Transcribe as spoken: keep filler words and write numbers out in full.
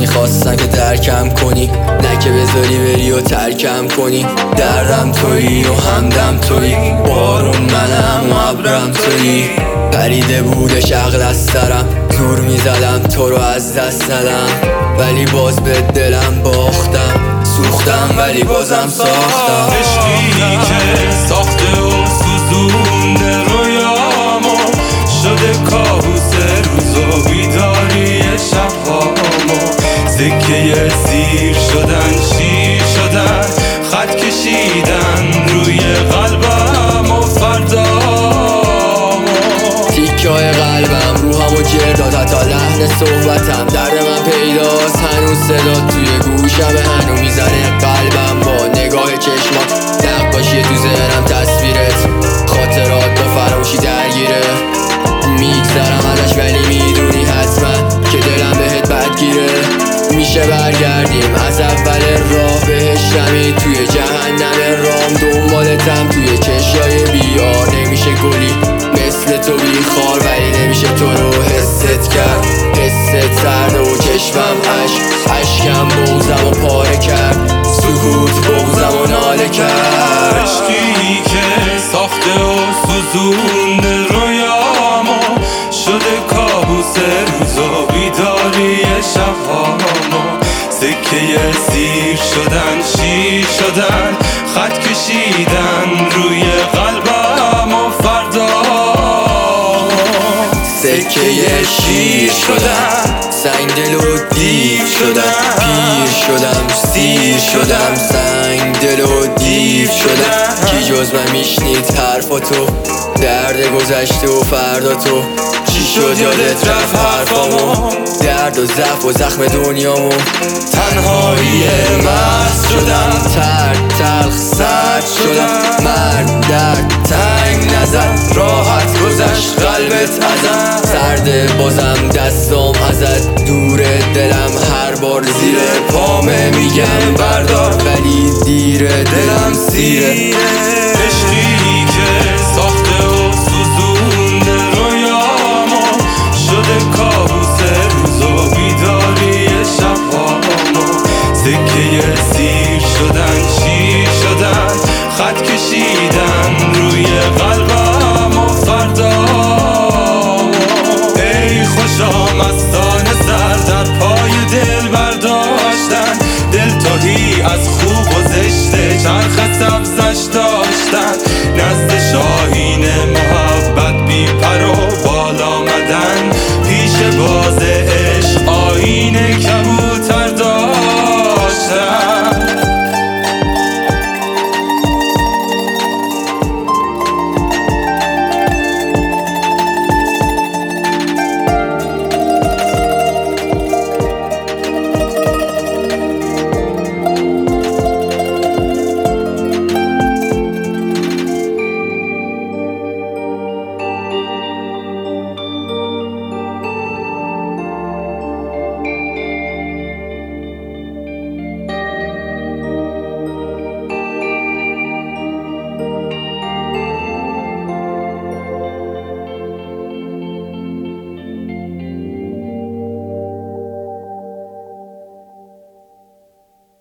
میخواستم که درکم کنی، نه که بذاری بری و ترکم کنی. درم تویی و همدم تویی، بارون منم و ابرم تویی. پریده بودش عقل از سرم، زور میزدم تو رو از دست ندم، ولی باز به دلم باختم. سوختم ولی بازم ساختم. عشقی که ساخته و سوزونده رویامو، شده کابوس روز و بیداری شبهامو. سکه سیر شدن شیر شدن، خط کشیدن روی قلبم و فردامو. تیکه های قلبم روحمو جر داد، حتی لحن صحبتم درد من پیداست. هنوز صدا توی گوشم هنو میزنه قلبم با نگاه چشمات. نقاشی تو ذهنم تصویرت، خاطرات با فراموشی درگیره. میگذرم ازش ولی میدونی حتما که دلم بهت بدگیره. میشه برگردیم از اول راه بهش نمی، توی جهنم رام دنبالتم توی چشای بیار. نمیشه گلی مثل تو بیخار، ولی نمیشه تو رو حست کرد. حست سرد و چشمم عشق، عشقم بغزم و پاره کرد. سکوت بغزم و ناله کرد. عشقی که ساخته و سوزونده رویامو، شده کابوس روز و بیداری شبهامو. سکه سیر شدن شیر شدن، خط کشیدن روی قلبم و فردامو. سکه شیر شدم، سنگ دل و دیو شدم. پیر شدم سیر شدم، سنگ دل و دیو شدم. کی جز من میشنید حرفاتو، درد گذشته و فردا تو. چی شد یادت رفت حرفامو، درد و ضعف و زخم دنیامو. تنهایی مرد شدم، ترد تلخ سرد شدم. مرد درد تنگ نزد، راحت گذشت قلبت ازم. سرده بازم دستام ازت، دور دلم هر بار زیر پامه. میگم بردار ولی دیره، دلم سیره.